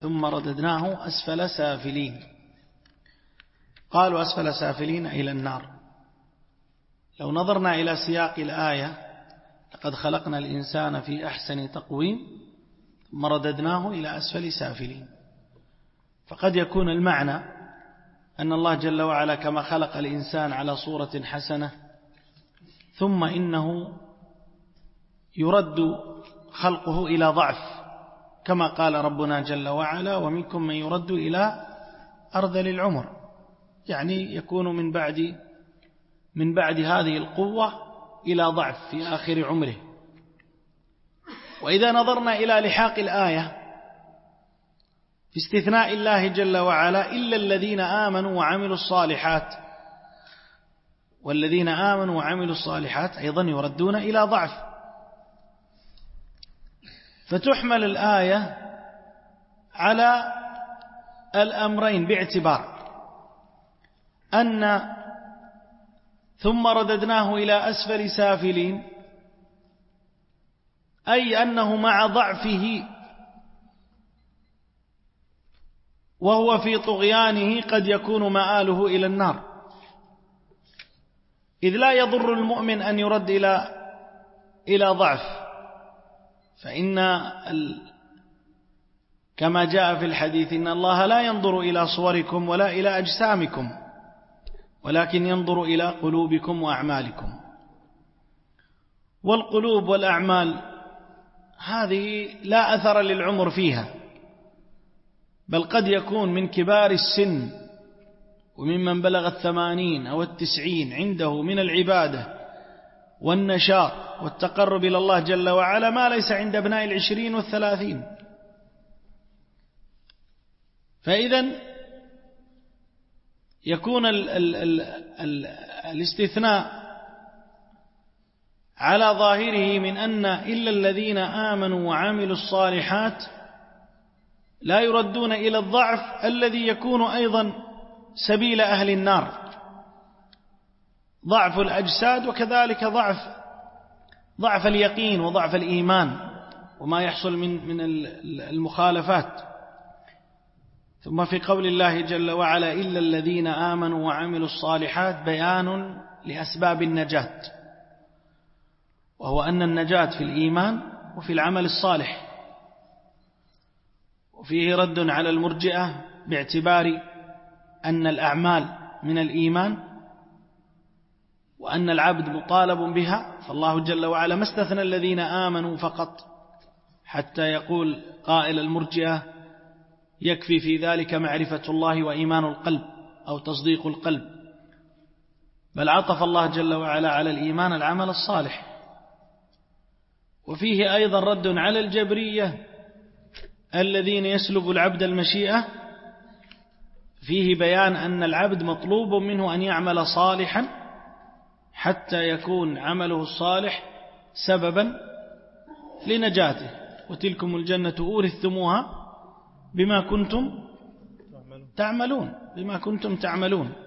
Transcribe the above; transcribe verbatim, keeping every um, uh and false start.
ثم رددناه أسفل سافلين. قالوا أسفل سافلين إلى النار. لو نظرنا إلى سياق الآية لقد خلقنا الإنسان في أحسن تقويم ثم رددناه إلى أسفل سافلين، فقد يكون المعنى أن الله جل وعلا كما خلق الإنسان على صورة حسنة ثم إنه يرد خلقه إلى ضعف، كما قال ربنا جل وعلا: ومنكم من يرد إلى أرذل العمر، يعني يكون من بعد من بعد هذه القوة إلى ضعف في آخر عمره. وإذا نظرنا إلى لحاق الآية في استثناء الله جل وعلا: إلا الذين آمنوا وعملوا الصالحات، والذين آمنوا وعملوا الصالحات أيضا يردون إلى ضعف، فتحمل الآية على الأمرين باعتبار أن ثم رددناه إلى أسفل سافلين، أي أنه مع ضعفه وهو في طغيانه قد يكون مآله إلى النار، إذ لا يضر المؤمن أن يرد إلى إلى ضعف، فإن ال... كما جاء في الحديث: إن الله لا ينظر إلى صوركم ولا إلى أجسامكم ولكن ينظر إلى قلوبكم وأعمالكم. والقلوب والأعمال هذه لا أثر للعمر فيها، بل قد يكون من كبار السن وممن بلغ الثمانين أو التسعين عنده من العبادة والنشاط والتقرب إلى الله جل وعلا ما ليس عند ابناء العشرين والثلاثين. فإذن يكون ال ال ال ال الاستثناء على ظاهره من أن إلا الذين آمنوا وعملوا الصالحات لا يردون إلى الضعف الذي يكون أيضا سبيل أهل النار، ضعف الأجساد وكذلك ضعف ضعف اليقين وضعف الإيمان وما يحصل من من المخالفات. ثم في قول الله جل وعلا: إلا الذين آمنوا وعملوا الصالحات، بيان لأسباب النجاة، وهو أن النجاة في الإيمان وفي العمل الصالح. وفيه رد على المرجئة باعتبار أن الأعمال من الإيمان وأن العبد مطالب بها، فالله جل وعلا ما استثنى الذين آمنوا فقط حتى يقول قائل المرجئة: يكفي في ذلك معرفة الله وإيمان القلب أو تصديق القلب، بل عطف الله جل وعلا على الإيمان العمل الصالح. وفيه أيضا رد على الجبرية الذين يسلب العبد المشيئة، فيه بيان أن العبد مطلوب منه أن يعمل صالحا حتى يكون عمله الصالح سببا لنجاته. وتلكم الجنة أورثتموها بما كنتم تعملون بما كنتم تعملون